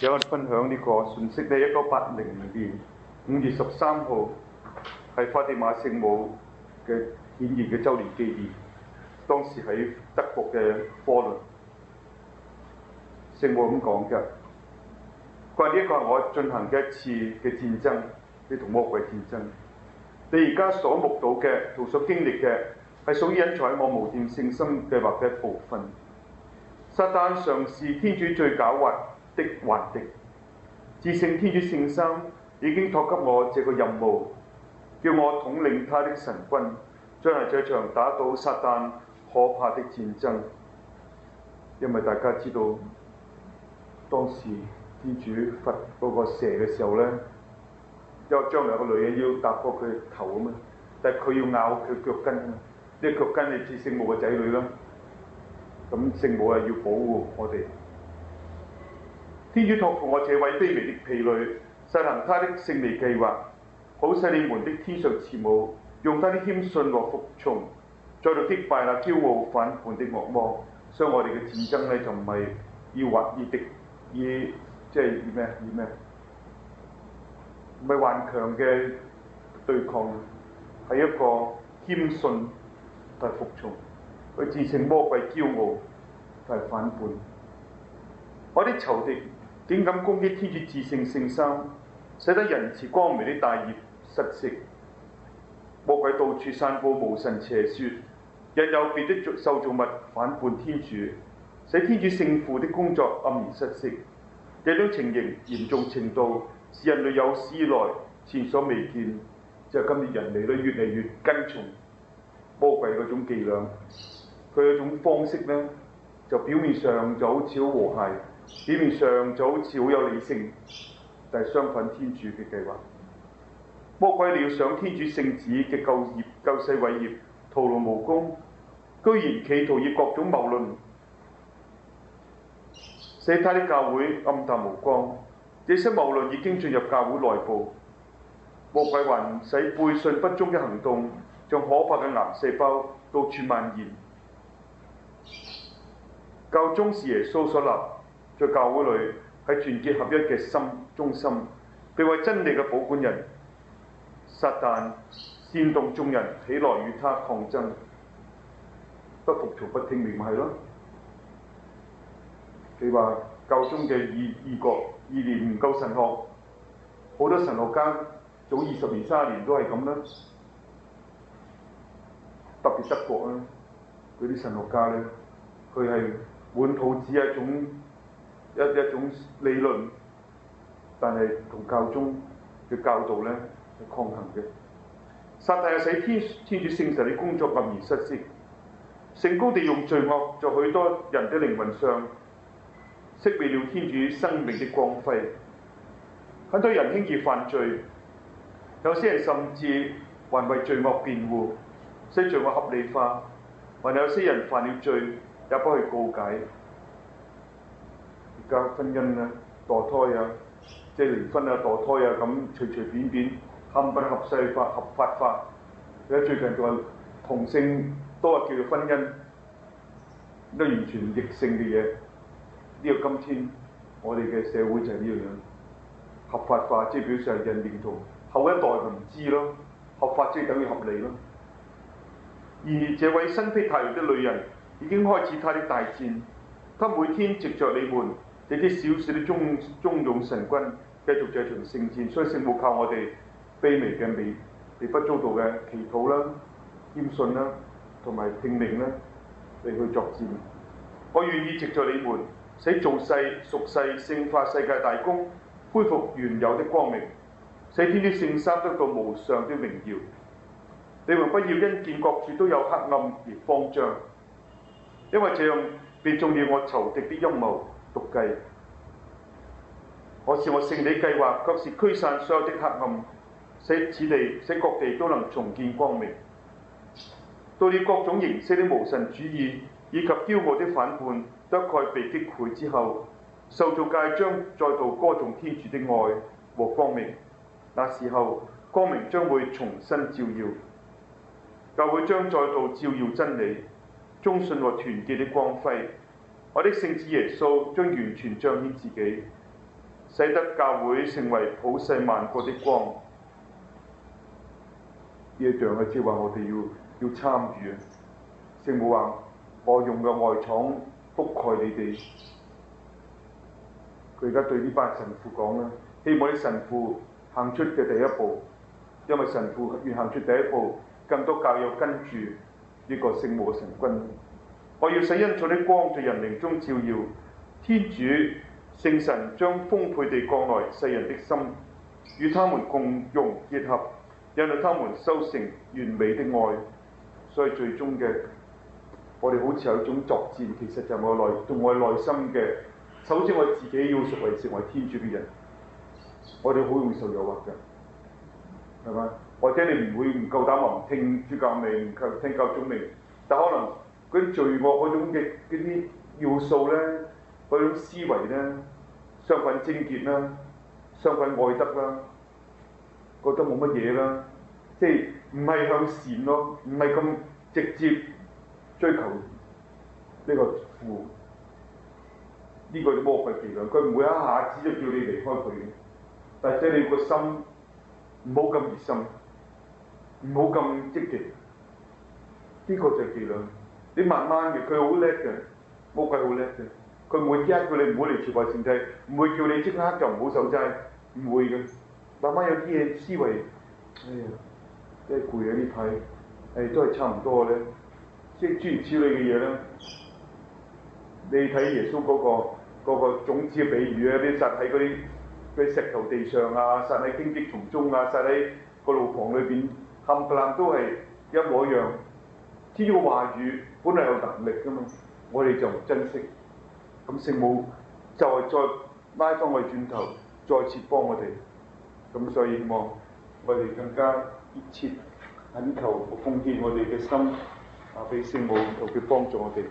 請我哋分享呢個信息呢，1980年5月13號係法蒂瑪聖母嘅顯現嘅週年紀念。當時喺德國嘅科倫，聖母咁講嘅，佢話呢一個係我進行嘅一次嘅戰爭，你同魔鬼戰爭。你而家所目睹嘅同所經歷嘅係屬於隱藏喺我無斷聖心計劃嘅一部分。撒旦嘗試天主最狡猾的環敵，至聖天主聖三已經託給我這個任務，叫我統領他的神軍，進行這場打倒撒旦可怕的戰爭。因為大家知道，當時天主罰嗰個蛇嘅時候呢，因為將來有個女人要踏過佢頭啊嘛，但係佢要咬佢腳跟啊，呢個腳跟係似聖母嘅仔女啦。咁聖母係要保護我哋。天主託付我這位卑微的婢女，實行他的聖利計劃，好使你們的天上慈母用他的謙遜和服從，再度擊敗那驕傲反叛的惡魔。所以我哋嘅戰爭呢，就唔係唔係頑強嘅對抗，係一個謙遜同服從，去戰勝魔鬼驕傲同反叛。我啲仇敵竟敢攻擊天主至聖聖三，使得仁慈光明的大業失色。魔鬼到處散佈無神邪説，引誘別的受造物反叛天主，使天主聖父的工作黯然失色。這種情形嚴重程度是人類有史以來前所未見，就係今日人類越嚟越跟從魔鬼嗰種伎倆。佢嗰種方式呢，就表面上就好似好和諧，表面上就好似好有理性，但係相反天主嘅計劃。魔鬼料想天主聖子嘅救世偉業徒勞無功，居然企圖以各種謬論使他的教會暗淡無光。這些謬論已經進入教會內部，魔鬼還使背信不忠嘅行動像可怕嘅癌細胞到處蔓延。教宗是耶穌所立，在教會裏係團結合一嘅心中心，並為真理嘅保管人。撒旦煽動眾人起來與他抗爭，不服從不聽命咪係咯。佢話教宗嘅意念唔夠神學，好多神學家早20年、30年都係咁啦。特別德國啦，嗰啲神學家咧，佢係滿肚子一種理論，但係同教宗嘅教導咧係抗衡嘅。撒旦又使天主聖神嘅工作黯然失色，成功地用罪惡在許多人的靈魂上熄滅了天主生命的光輝。很多人輕易犯罪，有些人甚至還為罪惡辯護，使罪惡合理化，還有些人犯了罪也不去告解。而家婚姻啊、墮胎啊、即係離婚啊、墮胎啊咁隨隨便便冚唪唥合法化。而家最近仲係同性都係叫做婚姻，都完全逆性嘅嘢。呢個今天我哋嘅社會就係呢樣樣合法化，即係表示人認同，後一代就唔知咯。合法即係等於合理咯。而這位身披太陽的女人已經開始她的大戰，她每天藉着你們這啲小小的忠勇神軍繼續這場聖戰。所以聖母靠我哋卑微嘅微不足道嘅祈禱啦、謙遜啦同埋聽命啦嚟去作戰。我願意藉着你們使造世、贖世、聖化世界大功恢復原有的光明，使天主聖三得到無上的榮耀。你們不要因見各處都有黑暗而慌張，因為這樣便中了我仇敵的陰謀毒計。我聖理計劃卻是驅散所有的黑暗，使各地都能重見光明。到了各種形式的無神主義以及驕傲的反叛都一概被擊潰之後，受造界將再度歌頌天主的愛和光明。那時候光明將會重新照耀，教會將再度照耀真理、忠信和團結的光輝。我的聖子耶穌將完全彰顯自己， 使得教會成為普世萬國的光。呢一樣嘅即係話我哋要參與。聖母話：我用嘅外廠覆蓋你哋。佢而家對呢班神父講啦，希望啲神父行出嘅第一步，因為神父越行出第一步，更多教友跟住呢個聖母嘅神君。我要使恩寵的光在人靈中照耀，天主聖神將豐沛地降來世人的心，與他們共融結合，引導他們修成完美的愛。所以最終嘅，我哋好似有一種作戰，其實就係我內心嘅。首先我自己要成為天主嘅人，我哋好容易受誘惑㗎，係咪？或者你唔夠膽話唔聽主教命，唔聽教宗命，但可能嗰啲罪惡嗰種嘅嗰啲要素咧，嗰種思維咧，相反貞潔啦，相反愛德啦，覺得冇乜嘢啦，即係唔係向善咯，唔係咁直接追求呢個父。呢個魔鬼伎倆，佢唔會一下子就叫你離開佢嘅，但係你個心唔好咁熱心，唔好咁積極，呢個就係伎倆。你慢慢嘅，佢好叻嘅，魔鬼好叻嘅，佢唔會一叫你唔好嚟朝拜聖體，唔會叫你即刻就唔好守齋，唔會嘅。慢慢有啲嘢思維，哎呀，真係攰啊呢排，都係差唔多咧，即係諸如此類嘅嘢啦。你睇耶穌嗰個種子嘅比喻啊，啲撒喺嗰啲石頭地上啊，撒喺荊棘叢中啊，撒喺個路旁裏邊，冚唪唥都係一模一樣。天主嘅話語本嚟有能力㗎嘛，我哋就唔珍惜。咁聖母就係再拉翻我哋轉頭，再次幫我哋。咁所以希望我哋更加熱切懇求奉獻我哋嘅心俾聖母，求佢幫助我哋。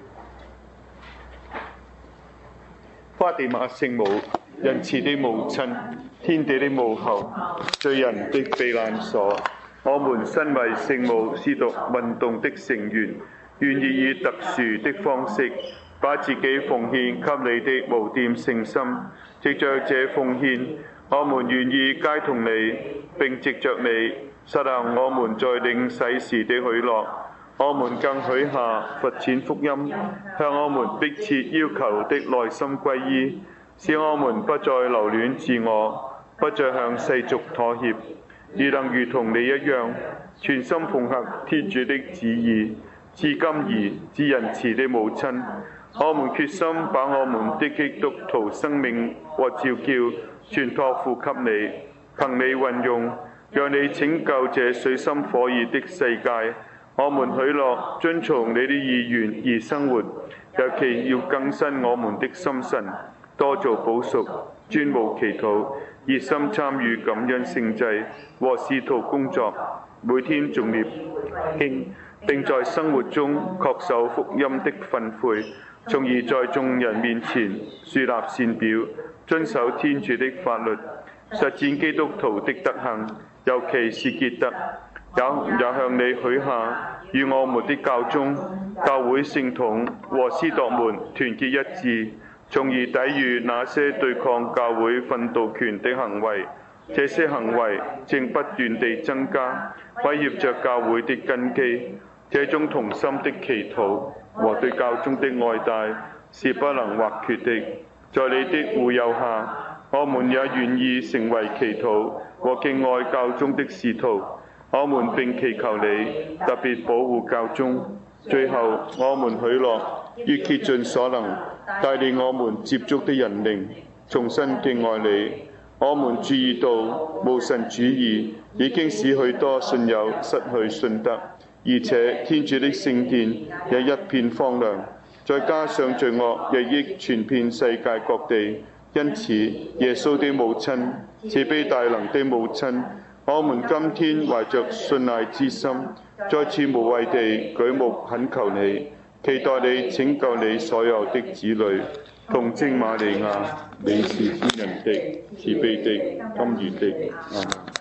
花地瑪聖母，仁慈的母親，天地的母后，罪人的避難所，我們身為聖母司鐸運動的成員，願意以特殊的方式把自己奉獻給你的無玷聖心。藉着這奉獻，我們願意偕同你，並藉着你實行我們在領洗時的許諾。我們更許下實踐福音，向我們迫切要求的內心歸依，使我們不再留戀自我，不再向世俗妥協，而能如同你一樣，全心奉行天主的旨意，至今而至仁慈的母親。我們決心把我們的基督徒生命和召叫全託付給你，憑你運用，讓你拯救這水深火熱的世界。我們許諾遵從你的意願而生活，尤其要更新我們的心神，多做補贖，專務祈禱，熱心參與感恩聖祭和使徒工作，每天誦念經，並在生活中恪守福音的訓誨，從而在眾人面前樹立善表，遵守天主的法律，實踐基督徒的德行，尤其是潔德。也向你許下，與我們的教宗、教會聖統和司鐸們團結一致，從而抵禦那些對抗教會訓導權的行為。這些行為正不斷地增加，威脅着教會的根基。這種同心的祈禱和對教宗的愛戴是不能或缺的。在你的護佑下，我們也願意成為祈禱和敬愛教宗的使徒。我們並祈求你特別保護教宗。最後，我們許諾要竭盡所能，帶領我們接觸的人靈重新敬愛你。我們注意到無神主義已經使許多信友失去信德，而且天主的聖殿也一片荒涼，再加上罪惡日益傳遍世界各地。因此，耶穌的母親，慈悲大能的母親，我們今天懷着信賴之心，再次無畏地舉目懇求你，期待你拯救你所有的子女。童貞瑪利亞，你是天人的、慈悲的、甘願的。